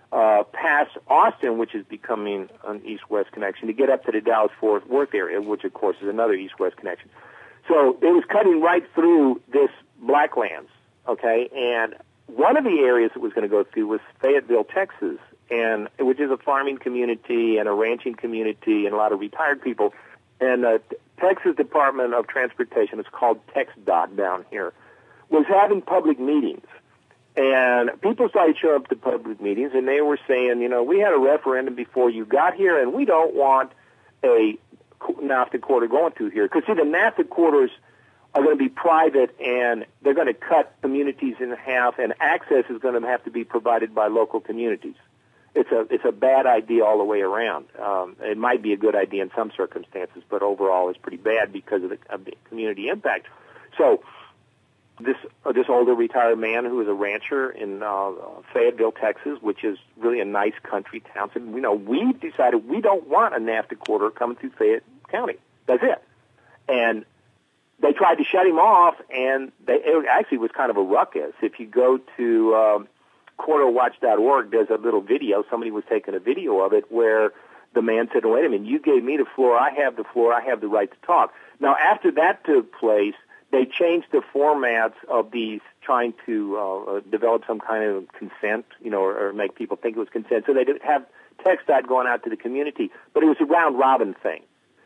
past Austin, which is becoming an east-west connection, to get up to the Dallas-Fort Worth area, which, of course, is another east-west connection. So it was cutting right through this Blacklands, okay? And one of the areas it was going to go through was Fayetteville, Texas, which is a farming community and a ranching community and a lot of retired people. And the Texas Department of Transportation, it's called TxDOT down here, was having public meetings. And people started showing up to public meetings, and they were saying, we had a referendum before you got here, and we don't want a NAFTA corridor going through here. Because, see, the NAFTA corridors are going to be private, and they're going to cut communities in half, and access is going to have to be provided by local communities. It's a bad idea all the way around. It might be a good idea in some circumstances, but overall it's pretty bad because of the community impact. So this older retired man who is a rancher in Fayetteville, Texas, which is really a nice country town, said, we've decided we don't want a NAFTA corridor coming through Fayette County. That's it. And they tried to shut him off, and it actually was kind of a ruckus. If you go to corridorwatch.org, there's a little video. Somebody was taking a video of it where the man said, wait a minute, you gave me the floor. I have the floor. I have the right to talk. Now, after that took place, they changed the formats of these, trying to develop some kind of consent, or make people think it was consent. So they didn't have TxDOT going out to the community. But it was a round-robin thing.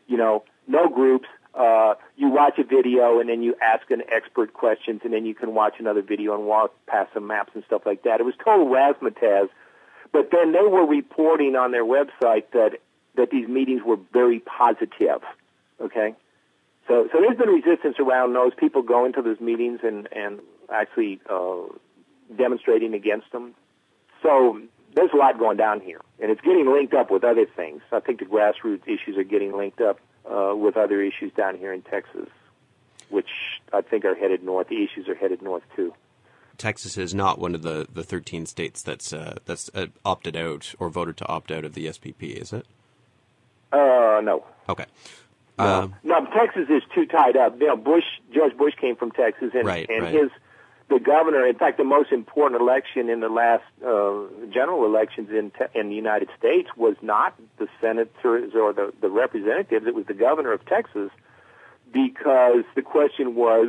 No groups. You watch a video, and then you ask an expert questions, and then you can watch another video and walk past some maps and stuff like that. It was total razzmatazz. But then they were reporting on their website that these meetings were very positive, okay? So there's been resistance around those people going to those meetings and actually demonstrating against them. So there's a lot going down here, and it's getting linked up with other things. I think the grassroots issues are getting linked up with other issues down here in Texas, which I think are headed north. The issues are headed north, too. Texas is not one of the 13 states that's opted out or voted to opt out of the SPP, is it? No. Okay. No, Texas is too tied up. George Bush came from Texas, and the governor. In fact, the most important election in the last general elections in the United States was not the senators or the representatives. It was the governor of Texas, because the question was,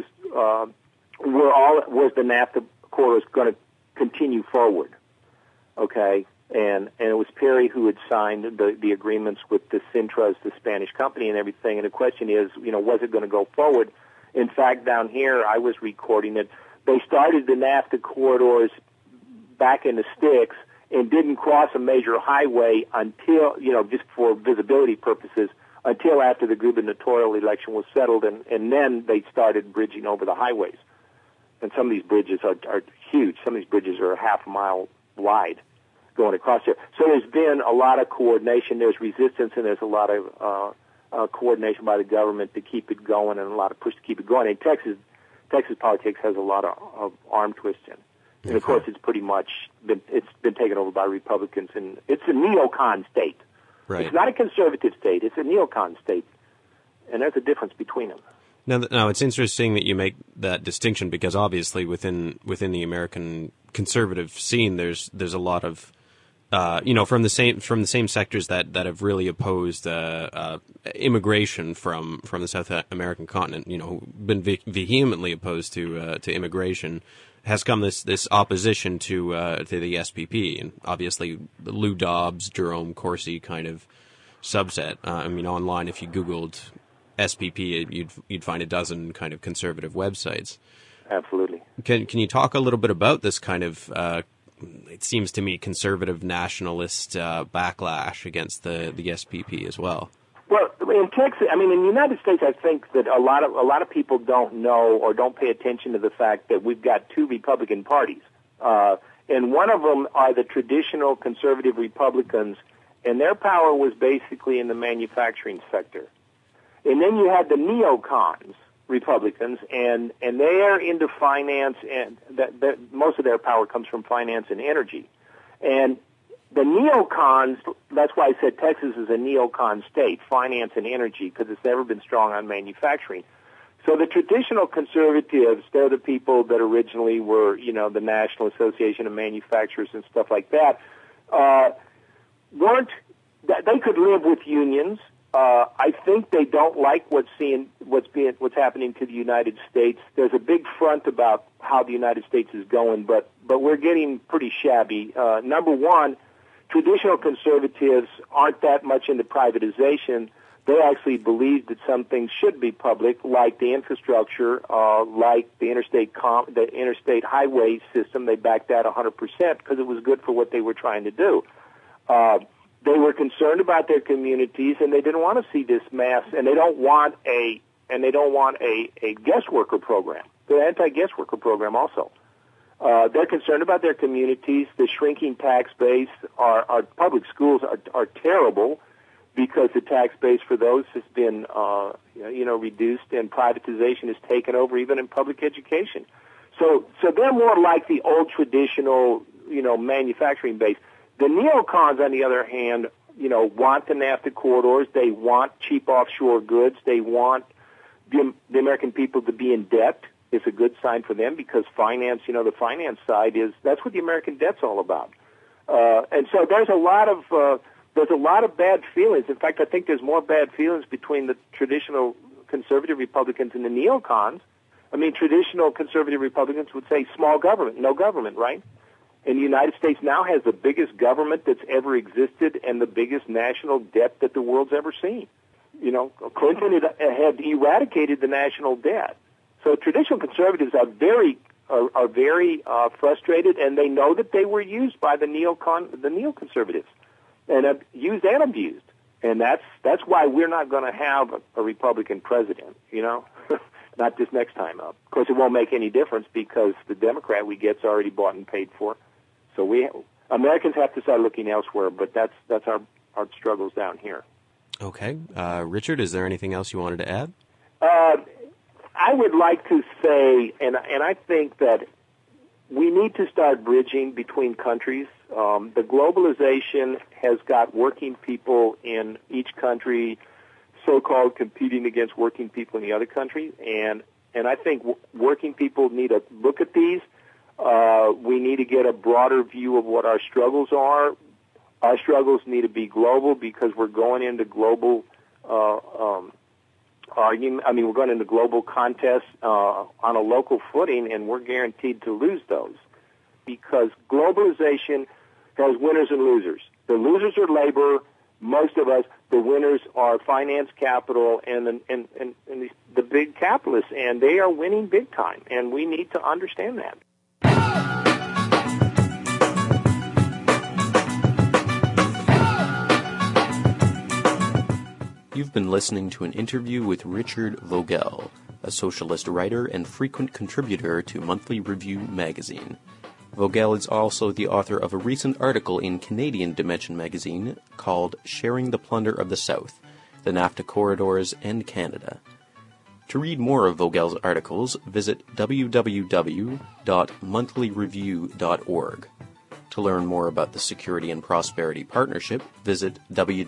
was the NAFTA corridors going to continue forward? Okay. And it was Perry who had signed the agreements with the Centras, the Spanish company, and everything. And the question is, was it going to go forward? In fact, down here, I was recording it. They started the NAFTA corridors back in the sticks and didn't cross a major highway until, just for visibility purposes, until after the gubernatorial election was settled, and then they started bridging over the highways. And some of these bridges are huge. Some of these bridges are half a mile wide going across there. So there's been a lot of coordination. There's resistance, and there's a lot of coordination by the government to keep it going, and a lot of push to keep it going. And Texas politics has a lot of arm twisting. And, of course, it's pretty much been taken over by Republicans, and it's a neocon state. Right. It's not a conservative state. It's a neocon state, and there's a difference between them. Now, it's interesting that you make that distinction, because obviously within the American conservative scene, there's a lot of from the same sectors that have really opposed immigration from the South American continent, been vehemently opposed to immigration, has come this opposition to the SPP, and obviously Lou Dobbs, Jerome Corsi kind of subset. I mean, online, if you Googled SPP, you'd find a dozen kind of conservative websites. Absolutely. Can you talk a little bit about this kind of, it seems to me, conservative nationalist backlash against the SPP as well? Well, in Texas, I mean, in the United States, I think that a lot of people don't know or don't pay attention to the fact that we've got two Republican parties, and one of them are the traditional conservative Republicans, and their power was basically in the manufacturing sector. And then you had the neocons, Republicans, and they are into finance, and that most of their power comes from finance and energy. And the neocons, that's why I said Texas is a neocon state, finance and energy, because it's never been strong on manufacturing. So the traditional conservatives, they're the people that originally were, the National Association of Manufacturers and stuff like that, they could live with unions. I think they don't like what's happening to the United States. There's a big front about how the United States is going, but we're getting pretty shabby. Number one, traditional conservatives aren't that much into privatization. They actually believe that some things should be public, like the infrastructure, like the interstate highway system. They backed that 100% because it was good for what they were trying to do. They were concerned about their communities, and they didn't want to see this mass. And they don't want a guest worker program. They're anti-guest worker program also. They're concerned about their communities. The shrinking tax base. Our public schools are terrible because the tax base for those has been reduced, and privatization has taken over even in public education. So they're more like the old traditional manufacturing base. The neocons, on the other hand, want the NAFTA corridors. They want cheap offshore goods. They want the American people to be in debt. It's a good sign for them because finance, the finance side that's what the American debt's all about. And so there's a lot of bad feelings. In fact, I think there's more bad feelings between the traditional conservative Republicans and the neocons. I mean, traditional conservative Republicans would say small government, no government, right? And the United States now has the biggest government that's ever existed and the biggest national debt that the world's ever seen. Clinton had eradicated the national debt. So traditional conservatives are very frustrated, and they know that they were used by the neoconservatives, and used and abused. And that's why we're not going to have a Republican president. Not this next time up. Of course, it won't make any difference because the Democrat we get's already bought and paid for. So Americans have to start looking elsewhere, but that's our struggles down here. Okay. Richard, is there anything else you wanted to add? I would like to say, and I think that we need to start bridging between countries. The globalization has got working people in each country so-called competing against working people in the other country, and I think working people need to look at these. We need to get a broader view of what our struggles are. Our struggles need to be global because we're going into global argument. I mean, we're going into global contests on a local footing, and we're guaranteed to lose those because globalization has winners and losers. The losers are labor. Most of us, the winners are finance, capital, and the big capitalists, and they are winning big time, and we need to understand that. You've been listening to an interview with Richard Vogel, a socialist writer and frequent contributor to Monthly Review magazine. Vogel is also the author of a recent article in Canadian Dimension magazine called Sharing the Plunder of the South, the NAFTA Corridors and Canada. To read more of Vogel's articles, visit www.monthlyreview.org. To learn more about the Security and Prosperity Partnership, visit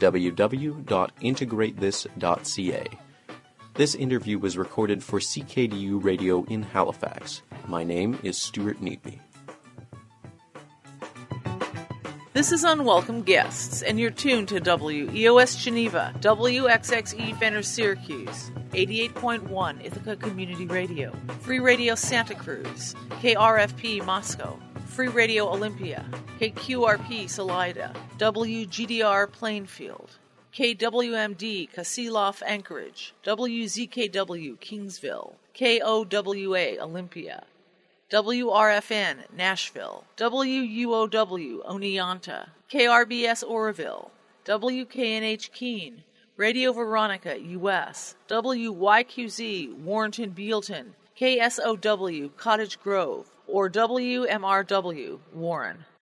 www.integrate.this.ca. This interview was recorded for CKDU Radio in Halifax. My name is Stuart Neatby. This is Unwelcome Guests, and you're tuned to WEOS Geneva, WXXE Fenner Syracuse, 88.1 Ithaca Community Radio, Free Radio Santa Cruz, KRFP Moscow, Free Radio Olympia, KQRP Salida, WGDR Plainfield, KWMD Kasilof Anchorage, WZKW Kingsville, KOWA Olympia, WRFN Nashville, WUOW Oneonta, KRBS Oroville, WKNH Keene, Radio Veronica US, WYQZ Warrenton Bealton, KSOW Cottage Grove, or WMRW Warren.